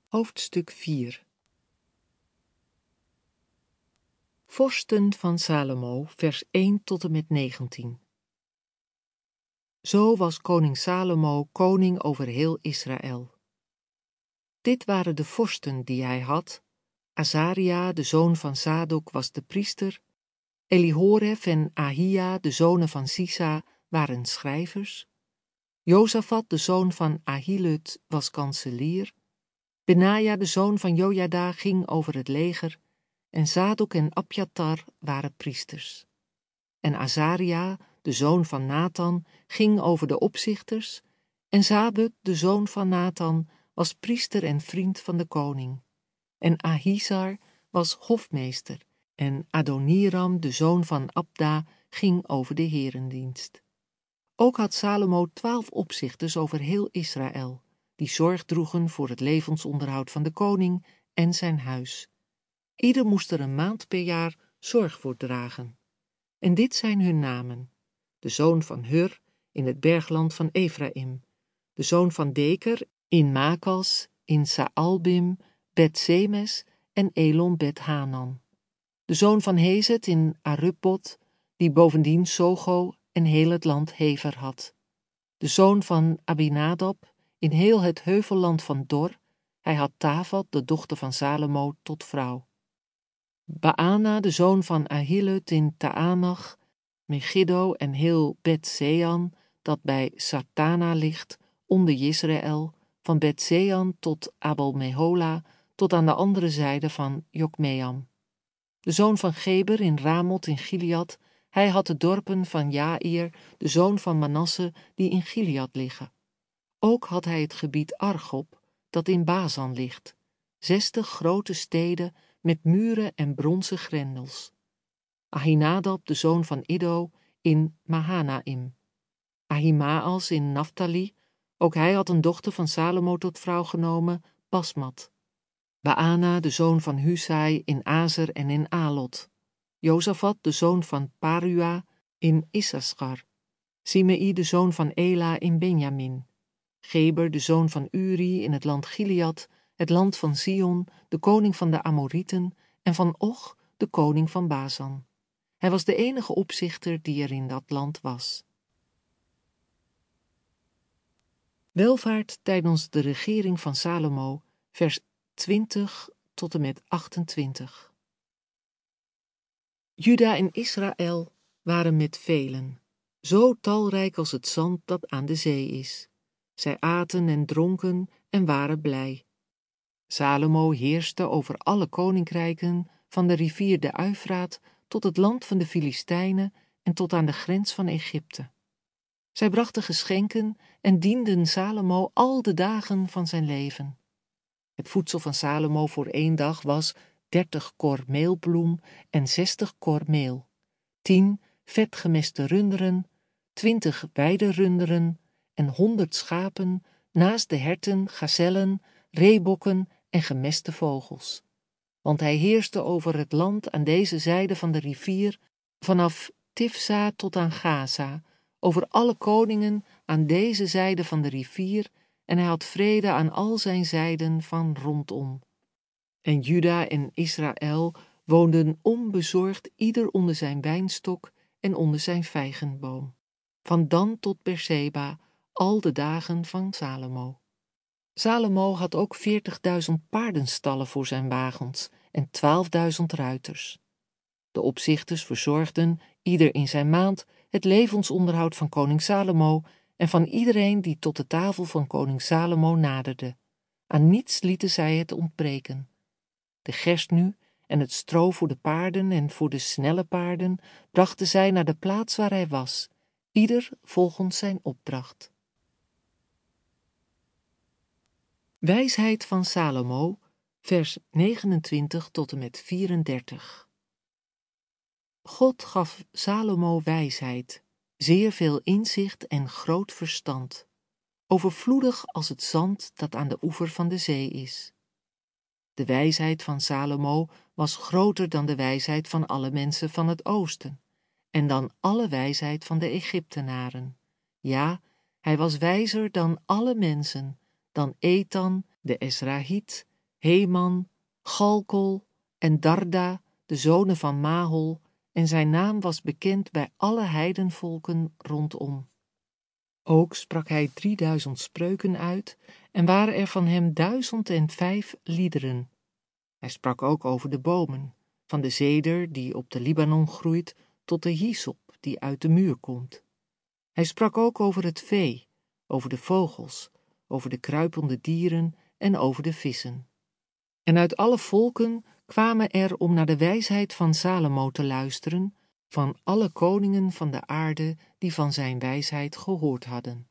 Hoofdstuk 4. Vorsten van Salomo, vers 1 tot en met 19. Zo was koning Salomo koning over heel Israël. Dit waren de vorsten die hij had. Azaria, de zoon van Zadok, was de priester. Elihoref en Ahia, de zonen van Sisa, waren schrijvers. Jozafat, de zoon van Ahilud, was kanselier. Benaja, de zoon van Jojada, ging over het leger. En Zadok en Abjatar waren priesters. En Azaria, de zoon van Nathan, ging over de opzichters. En Zabud, de zoon van Nathan, was priester en vriend van de koning. En Ahisar was hofmeester. En Adoniram, de zoon van Abda, ging over de herendienst. Ook had Salomo 12 opzichters over heel Israël, die zorg droegen voor het levensonderhoud van de koning en zijn huis. Ieder moest er een maand per jaar zorg voor dragen. En dit zijn hun namen: de zoon van Hur in het bergland van Efraïm, de zoon van Deker in Makas, in Saalbim, Bet-Semes en Elon Bet-Hanan, de zoon van Hezet in Aruppot, die bovendien Sogo en heel het land Hever had, de zoon van Abinadab in heel het heuvelland van Dor, hij had Tavat, de dochter van Salomo, tot vrouw. Baana, de zoon van Ahilud in Taanach, Megiddo en heel Bet-Sean, dat bij Sartana ligt, onder Jezreel, van Bet-Sean tot Abel-Mehola, tot aan de andere zijde van Jokmeam. De zoon van Geber in Ramot in Gilead, hij had de dorpen van Jair, de zoon van Manasse, die in Gilead liggen. Ook had hij het gebied Argob, dat in Bazan ligt, 60 grote steden met muren en bronzen grendels. Ahinadab, de zoon van Iddo, in Mahanaim. Ahimaas in Naphtali, ook hij had een dochter van Salomo tot vrouw genomen, Basmat. Baana, de zoon van Husai, in Azer en in Alot. Jozafat, de zoon van Parua, in Issachar. Simei, de zoon van Ela, in Benjamin. Geber, de zoon van Uri, in het land Gilead, het land van Sion, de koning van de Amorieten, en van Och, de koning van Bazan. Hij was de enige opzichter die er in dat land was. Welvaart tijdens de regering van Salomo, vers 20 tot en met 28. Juda en Israël waren met velen, zo talrijk als het zand dat aan de zee is. Zij aten en dronken en waren blij. Salomo heerste over alle koninkrijken, van de rivier de Uifraat tot het land van de Filistijnen en tot aan de grens van Egypte. Zij brachten geschenken en dienden Salomo al de dagen van zijn leven. Het voedsel van Salomo voor 1 dag was 30 kor meelbloem en 60 kor meel, 10 vetgemeste runderen, 20 weiderunderen en 100 schapen, naast de herten, gazellen, reebokken en gemeste vogels. Want hij heerste over het land aan deze zijde van de rivier, vanaf Tifsa tot aan Gaza, over alle koningen aan deze zijde van de rivier, en hij had vrede aan al zijn zijden van rondom. En Juda en Israël woonden onbezorgd ieder onder zijn wijnstok en onder zijn vijgenboom, van Dan tot Berseba, al de dagen van Salomo. Salomo had ook 40.000 paardenstallen voor zijn wagens en 12.000 ruiters. De opzichters verzorgden, ieder in zijn maand, het levensonderhoud van koning Salomo en van iedereen die tot de tafel van koning Salomo naderde. Aan niets lieten zij het ontbreken. De gerst nu en het stro voor de paarden en voor de snelle paarden brachten zij naar de plaats waar hij was, ieder volgens zijn opdracht. Wijsheid van Salomo, vers 29 tot en met 34. God gaf Salomo wijsheid, zeer veel inzicht en groot verstand, overvloedig als het zand dat aan de oever van de zee is. De wijsheid van Salomo was groter dan de wijsheid van alle mensen van het oosten, en dan alle wijsheid van de Egyptenaren. Ja, hij was wijzer dan alle mensen, dan Ethan, de Esrahiet, Heman, Galkol en Darda, de zonen van Mahol, en zijn naam was bekend bij alle heidenvolken rondom. Ook sprak hij 3000 spreuken uit en waren er van hem 1005 liederen. Hij sprak ook over de bomen, van de zeder die op de Libanon groeit tot de hyssop die uit de muur komt. Hij sprak ook over het vee, over de vogels, over de kruipende dieren en over de vissen. En uit alle volken kwamen er om naar de wijsheid van Salomo te luisteren, van alle koningen van de aarde die van zijn wijsheid gehoord hadden.